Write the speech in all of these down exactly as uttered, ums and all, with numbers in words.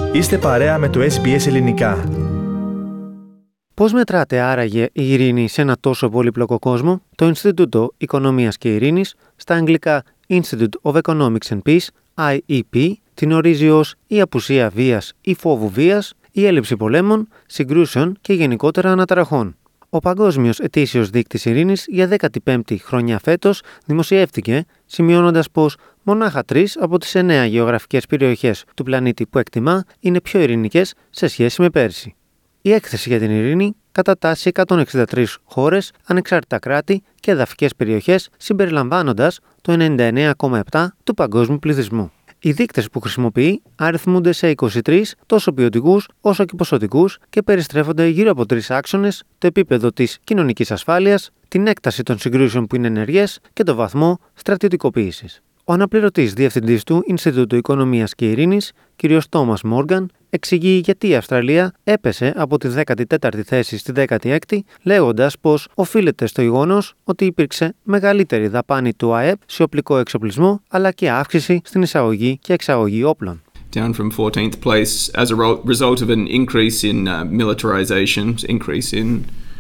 Είστε παρέα με το ες μπι ες Ελληνικά. Πώς μετράται άραγε η ειρήνη σε ένα τόσο πολύπλοκο κόσμο? Το Ινστιτούτο Οικονομίας και Ειρήνης, στα αγγλικά Institute of Economics and Peace, άι ι πι, την ορίζει ως η απουσία βίας ή φόβου βίας, η έλλειψη πολέμων, συγκρούσεων και γενικότερα αναταραχών. Ο Παγκόσμιος Ετήσιος Δείκτης Ειρήνης για δέκατη πέμπτη χρονιά φέτος δημοσιεύτηκε, σημειώνοντας πως μονάχα τρεις από τις εννέα γεωγραφικές περιοχές του πλανήτη που εκτιμά είναι πιο ειρηνικές σε σχέση με πέρσι. Η έκθεση για την ειρήνη κατατάσσει εκατόν εξήντα τρεις χώρες, ανεξάρτητα κράτη και εδαφικές περιοχές, συμπεριλαμβάνοντας το ενενήντα εννέα κόμμα επτά τοις εκατό του παγκόσμιου πληθυσμού. Οι δείκτες που χρησιμοποιεί αριθμούνται σε είκοσι τρεις τόσο ποιοτικούς όσο και ποσοτικούς και περιστρέφονται γύρω από τρεις άξονες: το επίπεδο της κοινωνικής ασφάλειας, την έκταση των συγκρούσεων που είναι ενεργές και το βαθμό στρατιωτικοποίησης. Ο αναπληρωτής διευθυντής του Ινστιτούτου Οικονομίας και Ειρήνης, κ. Τόμας Μόργαν, εξηγεί γιατί η Αυστραλία έπεσε από τη δέκατη τέταρτη θέση στη δέκατη έκτη, λέγοντας πως οφείλεται στο γεγονός ότι υπήρξε μεγαλύτερη δαπάνη του ΑΕΠ σε οπλικό εξοπλισμό, αλλά και αύξηση στην εισαγωγή και εξαγωγή όπλων. Down from fourteenth place as a result of an increase in uh, militarization, increase in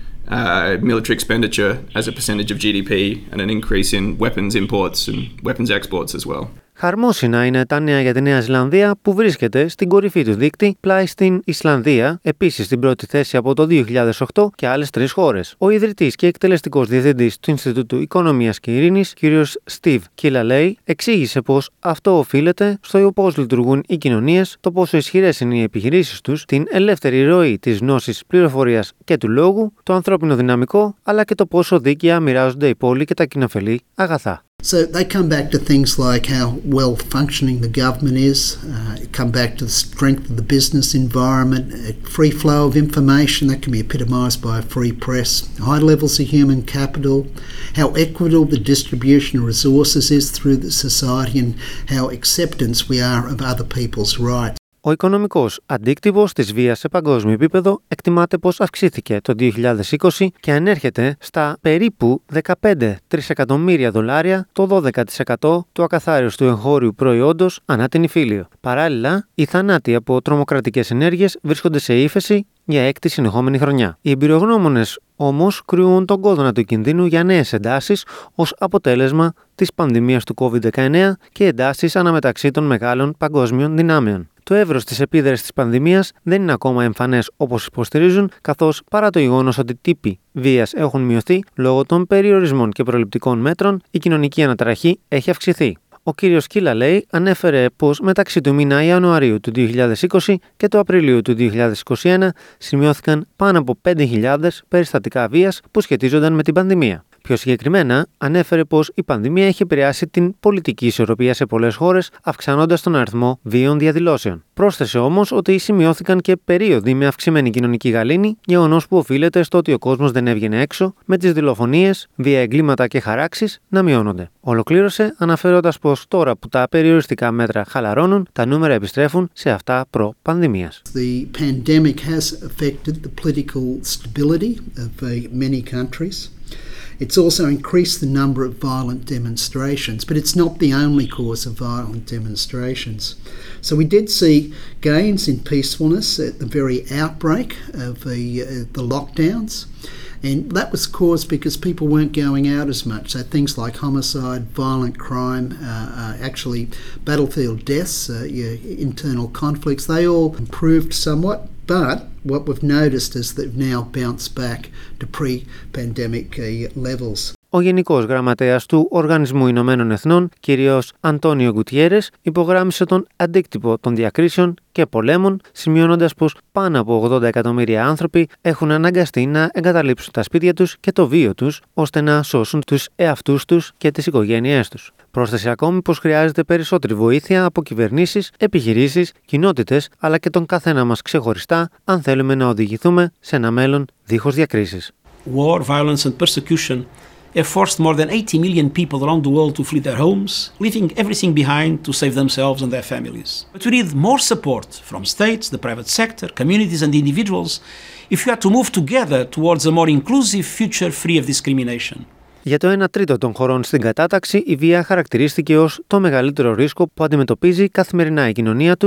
uh, military expenditure as a percentage of τζι ντι πι and an increase in weapons imports and weapons exports as well. Χαρμόσυνα είναι τα νέα για τη Νέα Ζηλανδία που βρίσκεται στην κορυφή του δείκτη, πλάι στην Ισλανδία, επίσης στην πρώτη θέση από το δύο χιλιάδες οκτώ και άλλες τρεις χώρες. Ο ιδρυτής και εκτελεστικός διευθυντής του Ινστιτούτου Οικονομίας και Ειρήνης, κ. Steve Killalay, εξήγησε πως αυτό οφείλεται στο πώς λειτουργούν οι κοινωνίες, το πόσο ισχυρές είναι οι επιχειρήσεις τους, την ελεύθερη ροή της γνώσης, πληροφορίας και του λόγου, το ανθρώπινο δυναμικό, αλλά και το πόσο δίκαια μοιράζονται η πόλη και τα κοινοφελή αγαθά. So they come back to things like how well functioning the government is, uh, come back to the strength of the business environment, a free flow of information that can be epitomised by a free press, high levels of human capital, how equitable the distribution of resources is through the society and how acceptance we are of other people's rights. Ο οικονομικός αντίκτυπος της βίας σε παγκόσμιο επίπεδο εκτιμάται πως αυξήθηκε το δύο χιλιάδες είκοσι και ανέρχεται στα περίπου δεκαπέντε τρισεκατομμύρια δολάρια, το δώδεκα τοις εκατό του ακαθάριστου εγχώριου προϊόντος ανά την υφήλιο. Παράλληλα, οι θανάτοι από τρομοκρατικές ενέργειες βρίσκονται σε ύφεση για έκτη συνεχόμενη χρονιά. Οι εμπειρογνώμονες όμως κρύουν τον κόδωνα του κινδύνου για νέες εντάσεις ως αποτέλεσμα της πανδημίας του κόβιντ δεκαεννέα και εντάσεις αναμεταξύ των μεγάλων παγκόσμιων δυνάμεων. Το εύρος της επίδρασης της πανδημίας δεν είναι ακόμα εμφανές όπως υποστηρίζουν, καθώς παρά το γεγονός ότι τύποι βίας έχουν μειωθεί λόγω των περιορισμών και προληπτικών μέτρων, η κοινωνική αναταραχή έχει αυξηθεί. Ο κύριος Killalay ανέφερε πως μεταξύ του μήνα Ιανουαρίου του δύο χιλιάδες είκοσι και του Απριλίου του δύο χιλιάδες είκοσι ένα σημειώθηκαν πάνω από πέντε χιλιάδες περιστατικά βίας που σχετίζονταν με την πανδημία. Πιο συγκεκριμένα, ανέφερε πως η πανδημία έχει επηρεάσει την πολιτική ισορροπία σε πολλές χώρες, αυξάνοντας τον αριθμό βίων διαδηλώσεων. Πρόσθεσε όμως ότι σημειώθηκαν και περίοδοι με αυξημένη κοινωνική γαλήνη, γεγονός που οφείλεται στο ότι ο κόσμος δεν έβγαινε έξω, με τις δολοφονίες, βία εγκλήματα και χαράξεις να μειώνονται. Ολοκλήρωσε αναφέροντας πως τώρα που τα περιοριστικά μέτρα χαλαρώνουν, τα νούμερα επιστρέφουν σε αυτά προ-πανδημίας. The pandemic has affected the political stability of many countries. It's also increased the number of violent demonstrations, but it's not the only cause of violent demonstrations. So we did see gains in peacefulness at the very outbreak of the, uh, the lockdowns, and that was caused because people weren't going out as much. So things like homicide, violent crime, uh, uh, actually battlefield deaths, uh, yeah, internal conflicts, they all improved somewhat. But what we've noticed is that they've now bounced back to pre-pandemic levels. Ο Γενικός Γραμματέας του Οργανισμού Ηνωμένων Εθνών, κ. Αντώνιο Γκουτιέρες, υπογράμμισε τον αντίκτυπο των διακρίσεων και πολέμων, σημειώνοντας πως πάνω από ογδόντα εκατομμύρια άνθρωποι έχουν αναγκαστεί να εγκαταλείψουν τα σπίτια τους και το βίο τους, ώστε να σώσουν τους εαυτούς τους και τις οικογένειές τους. Πρόσθεσε ακόμη πως χρειάζεται περισσότερη βοήθεια από κυβερνήσεις, επιχειρήσεις, κοινότητες, αλλά και τον καθένα μας ξεχωριστά, αν θέλουμε να οδηγηθούμε σε ένα μέλλον δίχως διακρίσεις. War, violence and persecution have forced more than eighty million people around the world to flee their homes, leaving everything behind to save themselves and their families. But we need more support from states, the private sector, communities and individuals if we are to move together towards a more inclusive future free of discrimination. Για το ένα τρίτο των χωρών στην κατάταξη, η βία χαρακτηρίστηκε ως το μεγαλύτερο ρίσκο που αντιμετωπίζει καθημερινά η κοινωνία τους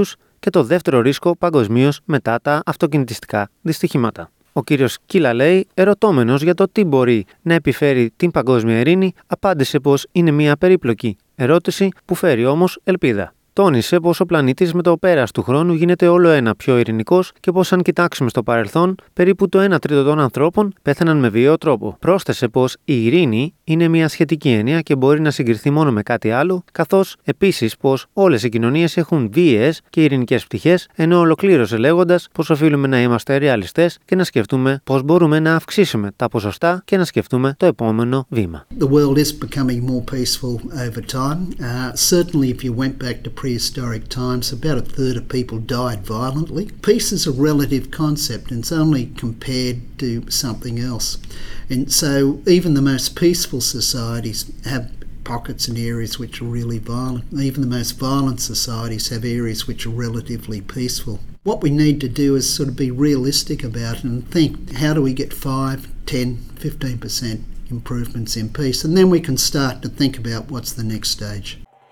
και το δεύτερο ρίσκο παγκοσμίως μετά τα αυτοκινητιστικά δυστυχήματα. Ο κύριος Κίλα λέει, ερωτώμενος για το τι μπορεί να επιφέρει την παγκόσμια ειρήνη, απάντησε πως είναι μια περίπλοκη ερώτηση που φέρει όμως ελπίδα. Τόνισε πως ο πλανήτης με το πέρας του χρόνου γίνεται όλο ένα πιο ειρηνικός και πως αν κοιτάξουμε στο παρελθόν, περίπου το ένα τρίτο των ανθρώπων πέθαναν με βίαιο τρόπο. Πρόσθεσε πως η ειρήνη είναι μια σχετική έννοια και μπορεί να συγκριθεί μόνο με κάτι άλλο, καθώς επίσης πως όλες οι κοινωνίες έχουν βίαιες και ειρηνικές πτυχές, ενώ ολοκλήρωσε λέγοντας πως οφείλουμε να είμαστε ρεαλιστές και να σκεφτούμε πως μπορούμε να αυξήσουμε τα ποσοστά και να σκεφτούμε το επόμενο βήμα. The world is becoming more peaceful over time. Uh, certainly if you went back to prehistoric times, about a third of people died violently. Peace is a relative concept and it's only compared to something else. And so even the most peaceful societies have pockets and areas which are really violent. Even the most violent societies have areas which are relatively peaceful. What we need to do is sort of be realistic about it and think, how do we get five, ten, fifteen percent improvements in peace? And then we can start to think about what's the next stage.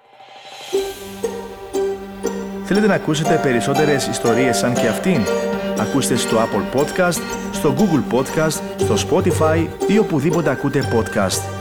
Θέλετε να ακούσετε περισσότερες ιστορίες σαν και αυτήν? Ακούστε στο Apple Podcast, στο Google Podcast, στο Spotify ή οπουδήποτε ακούτε podcast.